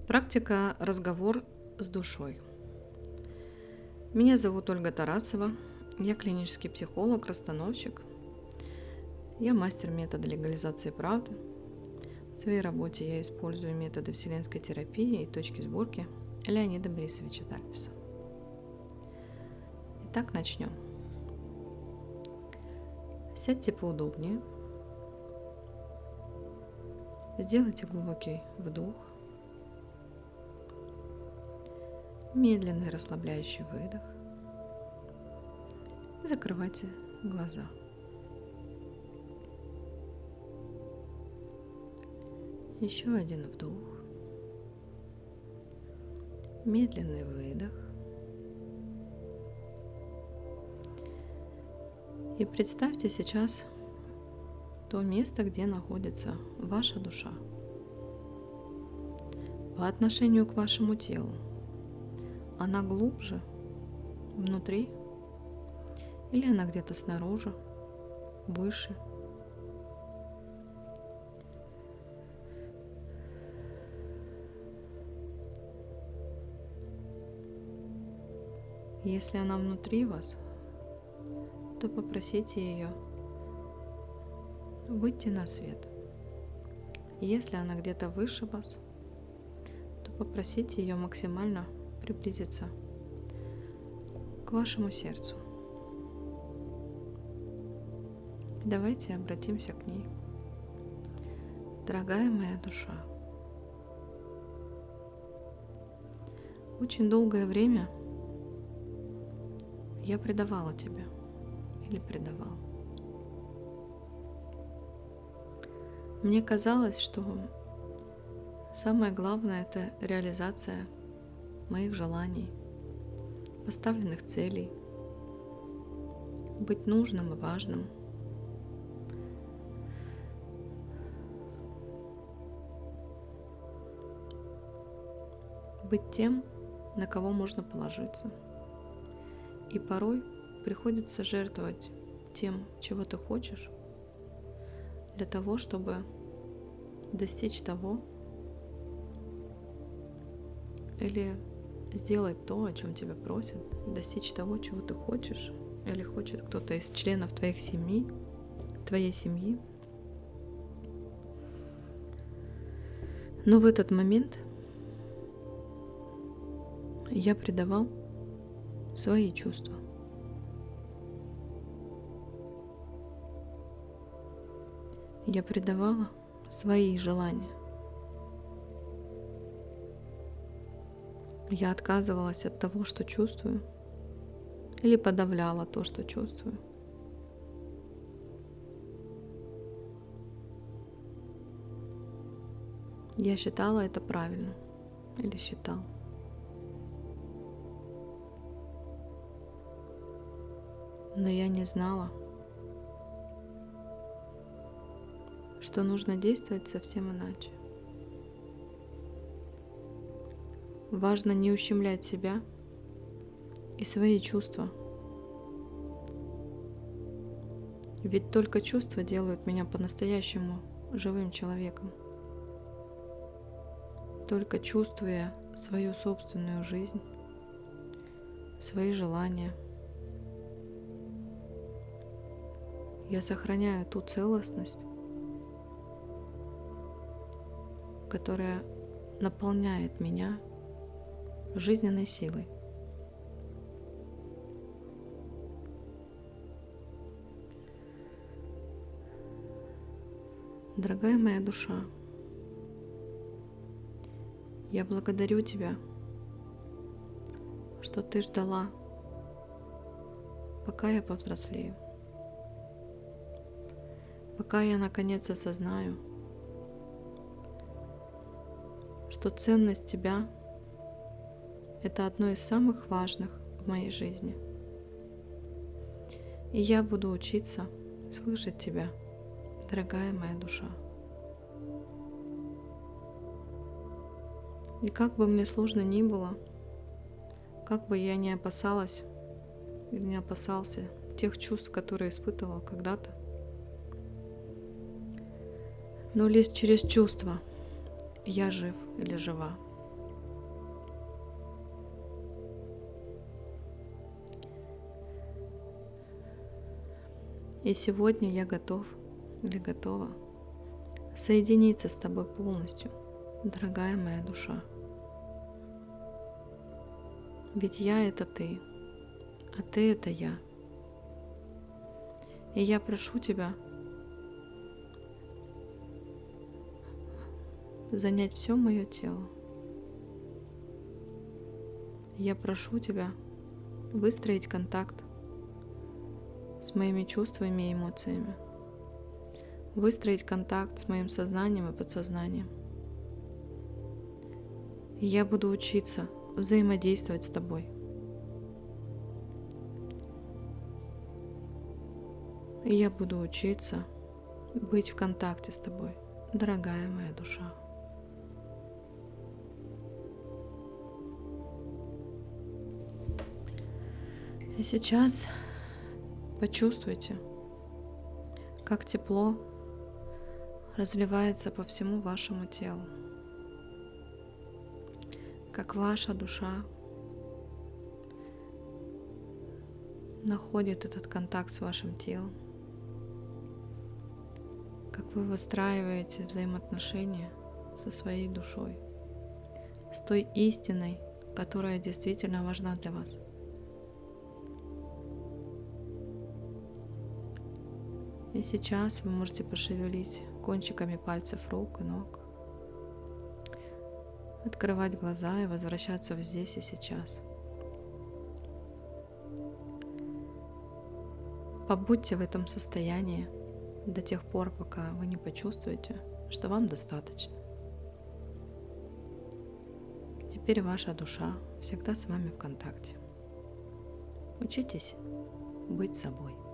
Практика «Разговор с душой». Меня зовут Ольга Тарасова. Я клинический психолог, расстановщик. Я мастер метода легализации правды. В своей работе я использую методы вселенской терапии и точки сборки Леонида Борисовича Тальпеса. Итак, начнем. Сядьте поудобнее. Сделайте глубокий вдох. Медленный расслабляющий выдох. Закрывайте глаза. Еще один вдох. Медленный выдох. И представьте сейчас то место, где находится ваша душа по отношению к вашему телу. Она глубже, внутри, или она где-то снаружи, выше. Если она внутри вас, то попросите ее выйти на свет. Если она где-то выше вас, то попросите ее максимально приблизиться к вашему сердцу. Давайте обратимся к ней. Дорогая моя душа, очень долгое время я предавала тебя или предавал. Мне казалось, что самое главное — это реализация моих желаний, поставленных целей, быть нужным и важным. Быть тем, на кого можно положиться. И порой приходится жертвовать тем, чего ты хочешь, для того, чтобы достичь того или сделать то, о чем тебя просят, достичь того, чего ты хочешь, или хочет кто-то из членов твоей семьи. Но в этот момент я предавал свои чувства. Я предавала свои желания. Я отказывалась от того, что чувствую, или подавляла то, что чувствую. Я считала это правильно, или считал. Но я не знала, что нужно действовать совсем иначе. Важно не ущемлять себя и свои чувства. Ведь только чувства делают меня по-настоящему живым человеком. Только чувствуя свою собственную жизнь, свои желания, я сохраняю ту целостность, которая наполняет меня жизненной силой. Дорогая моя душа, я благодарю тебя, что ты ждала, пока я повзрослею, пока я наконец осознаю, что ценность тебя — это одно из самых важных в моей жизни. И я буду учиться слышать тебя, дорогая моя душа. И как бы мне сложно ни было, как бы я ни опасалась или не опасался тех чувств, которые испытывал когда-то, но лишь через чувства я жив или жива. И сегодня я готов или готова соединиться с тобой полностью, дорогая моя душа. Ведь я — это ты, а ты — это я. И я прошу тебя занять все мое тело. Я прошу тебя выстроить контакт с моими чувствами и эмоциями, выстроить контакт с моим сознанием и подсознанием. И я буду учиться взаимодействовать с тобой. И я буду учиться быть в контакте с тобой, дорогая моя душа. И сейчас почувствуйте, как тепло разливается по всему вашему телу, как ваша душа находит этот контакт с вашим телом, как вы выстраиваете взаимоотношения со своей душой, с той истиной, которая действительно важна для вас. И сейчас вы можете пошевелить кончиками пальцев рук и ног, открывать глаза и возвращаться в здесь и сейчас. Побудьте в этом состоянии до тех пор, пока вы не почувствуете, что вам достаточно. Теперь ваша душа всегда с вами в контакте. Учитесь быть собой.